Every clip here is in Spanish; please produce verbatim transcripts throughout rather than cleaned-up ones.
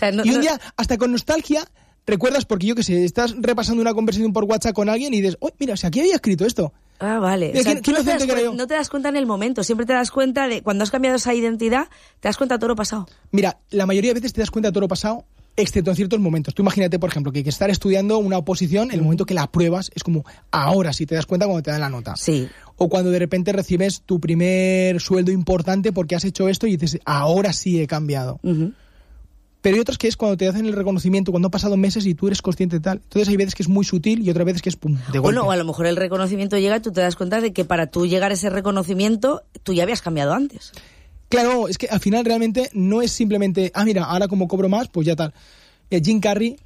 sea, no, y un no... día, hasta con nostalgia, recuerdas, porque yo qué sé, estás repasando una conversación por WhatsApp con alguien y dices, oh, mira, si aquí había escrito esto. Ah, vale. Mira, o sea, ¿quién, ¿quién no, te das que cu- no te das cuenta en el momento, siempre te das cuenta de cuando has cambiado esa identidad, te das cuenta de todo lo pasado. Mira, la mayoría de veces te das cuenta de todo lo pasado, excepto en ciertos momentos. Tú imagínate, por ejemplo, que, que estar estudiando una oposición, en el momento que la apruebas, es como ahora sí te das cuenta cuando te dan la nota. Sí. O cuando de repente recibes tu primer sueldo importante porque has hecho esto y dices, ahora sí he cambiado. Uh-huh. Pero hay otras que es cuando te hacen el reconocimiento, cuando han pasado meses y tú eres consciente de tal. Entonces hay veces que es muy sutil y otras veces que es pum, de golpe. Bueno, o a lo mejor el reconocimiento llega y tú te das cuenta de que para tú llegar a ese reconocimiento, tú ya habías cambiado antes. Claro, es que al final realmente no es simplemente, ah, mira, ahora como cobro más, pues ya tal. Eh, Jim Carrey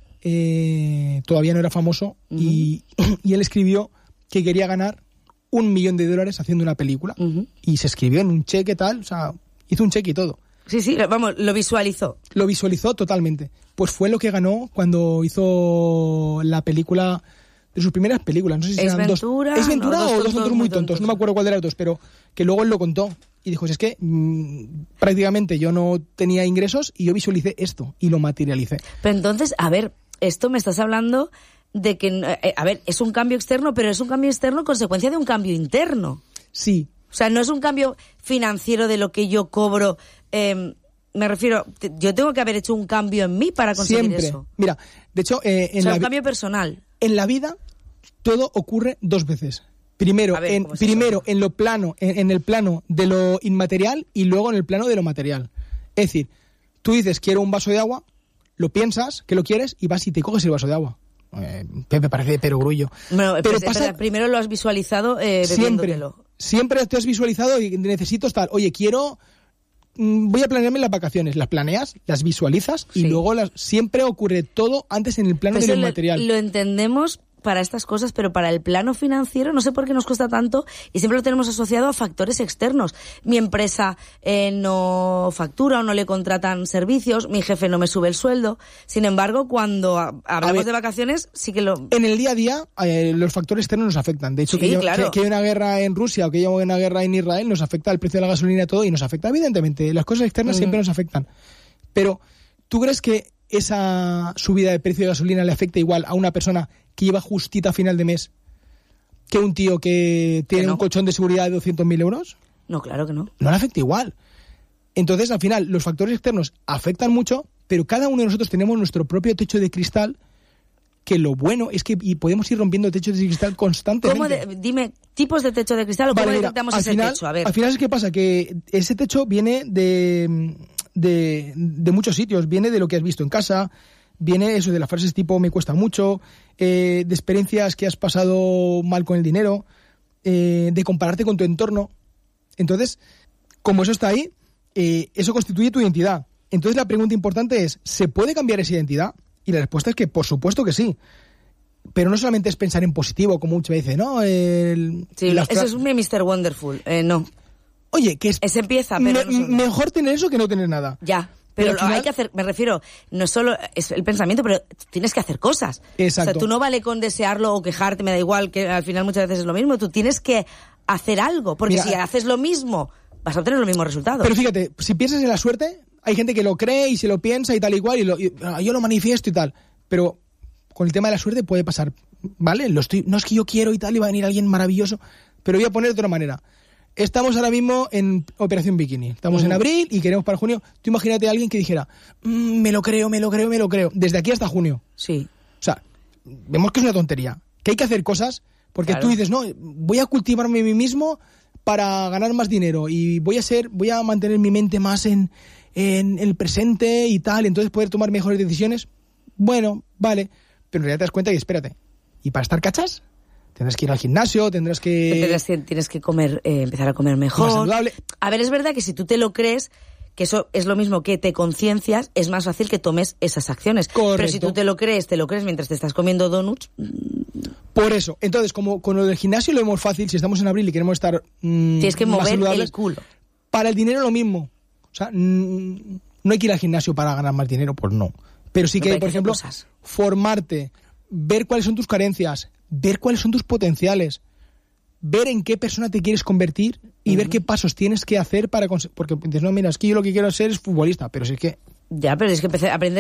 eh, todavía no era famoso uh-huh. y, y él escribió que quería ganar un millón de dólares haciendo una película. Uh-huh. Y se escribió en un cheque tal, o sea, hizo un cheque y todo. Sí, sí, vamos, lo visualizó. Lo visualizó totalmente. Pues fue lo que ganó cuando hizo la película, de sus primeras películas. No sé si ¿Es eran Ventura? dos. ¿Es Ventura no, o dos Dos tontos muy tontos? tontos. No me acuerdo cuál de las dos, pero que luego él lo contó. Y dijo, es que mmm, prácticamente yo no tenía ingresos y yo visualicé esto y lo materialicé. Pero entonces, a ver, esto me estás hablando de que, eh, a ver, es un cambio externo, pero es un cambio externo consecuencia de un cambio interno. Sí. O sea, no es un cambio financiero de lo que yo cobro. Eh, me refiero, yo tengo que haber hecho un cambio en mí para conseguir Siempre. eso. Mira, de hecho, eh, en o sea, la un vi- cambio personal. En la vida todo ocurre dos veces. Primero, A ver, en, ¿cómo es primero eso? en lo plano, en, en el plano de lo inmaterial y luego en el plano de lo material. Es decir, tú dices quiero un vaso de agua, lo piensas que lo quieres y vas y te coges el vaso de agua. Eh, Pepe parece de perogrullo. Bueno, pero pues, pasa, espera, primero lo has visualizado eh, siempre, bebiéndotelo. siempre te has visualizado y necesito estar, oye, quiero, mm, voy a planearme las vacaciones, las planeas, las visualizas y Sí. luego las, siempre ocurre todo antes en el plano Pues de eso lo lo, inmaterial. lo entendemos para estas cosas, pero para el plano financiero no sé por qué nos cuesta tanto y siempre lo tenemos asociado a factores externos. Mi empresa eh, no factura o no le contratan servicios, mi jefe no me sube el sueldo. Sin embargo, cuando a- hablamos ver, de vacaciones, sí que lo... En el día a día, eh, los factores externos nos afectan. De hecho, Sí, que, yo- claro. que, que hay una guerra en Rusia o que haya una guerra en Israel nos afecta el precio de la gasolina y todo, y nos afecta, evidentemente. Las cosas externas Mm. siempre nos afectan. Pero, ¿tú crees que esa subida de precio de gasolina le afecta igual a una persona que lleva justita a final de mes que un tío que tiene no. un colchón de seguridad de doscientos mil euros? No, claro que no. No le afecta igual. Entonces, al final, los factores externos afectan mucho, pero cada uno de nosotros tenemos nuestro propio techo de cristal, que lo bueno es que y podemos ir rompiendo techos de cristal constantemente. ¿Cómo de- dime, tipos de techo de cristal o Vale, cómo mira, detectamos al ese final, techo? A ver. Al final es que pasa que ese techo viene de, de, de muchos sitios, viene de lo que has visto en casa, viene eso de las frases tipo me cuesta mucho, eh, de experiencias que has pasado mal con el dinero, eh, de compararte con tu entorno. Entonces, como eso está ahí, eh, eso constituye tu identidad. Entonces la pregunta importante es, ¿se puede cambiar esa identidad? Y la respuesta es que por supuesto que sí. Pero no solamente es pensar en positivo, como muchas veces, ¿no? El, Sí, las eso fra- es un mister Wonderful. Eh, no. Oye, que es Ese empieza, pero me- no son- mejor tener eso que no tener nada. Ya, Pero pero, al final- hay que hacer, me refiero, no solo es el pensamiento, pero tienes que hacer cosas. Exacto. O sea, tú no vale con desearlo o quejarte, me da igual, que al final muchas veces es lo mismo. Tú tienes que hacer algo, porque Mira, si haces lo mismo, vas a obtener los mismos resultados. Pero fíjate, si piensas en la suerte, hay gente que lo cree y se lo piensa y tal y cual, y, lo, y, ah, yo lo manifiesto y tal. Pero con el tema de la suerte puede pasar, ¿vale? Lo estoy, no es que yo quiero y tal, y va a venir alguien maravilloso, pero voy a poner de otra manera. Estamos ahora mismo en Operación Bikini. Estamos Uh. en abril y queremos para junio. Tú imagínate a alguien que dijera, "Mm, me lo creo, me lo creo, me lo creo. Desde aquí hasta junio. Sí. O sea, vemos que es una tontería. Que hay que hacer cosas porque Claro. tú dices, no, voy a cultivarme a mí mismo para ganar más dinero y voy a ser, voy a mantener mi mente más en, en el presente y tal, entonces poder tomar mejores decisiones. Bueno, vale, pero en realidad te das cuenta y espérate. ¿Y para estar cachas? Tendrás que ir al gimnasio, tendrás que... Tendrás que- tienes que comer, eh, empezar a comer más mejor. saludable. A ver, es verdad que si tú te lo crees, que eso es lo mismo que te conciencias, es más fácil que tomes esas acciones. Pero si Correcto. tú te lo crees, te lo crees mientras te estás comiendo donuts, Por eso, entonces, como con lo del gimnasio lo vemos fácil, si estamos en abril y queremos estar mm, tienes que más mover saludables, el culo. para el dinero lo mismo. O sea, mm, no hay que ir al gimnasio para ganar más dinero, pues no. Pero sí que, Pero hay por que hacer ejemplo, cosas. formarte, ver cuáles son tus carencias, ver cuáles son tus potenciales, ver en qué persona te quieres convertir y ver qué pasos tienes que hacer para conseguir... Porque dices, no, mira, es que yo lo que quiero ser es futbolista, pero si es que... Ya, pero es que empecé a aprender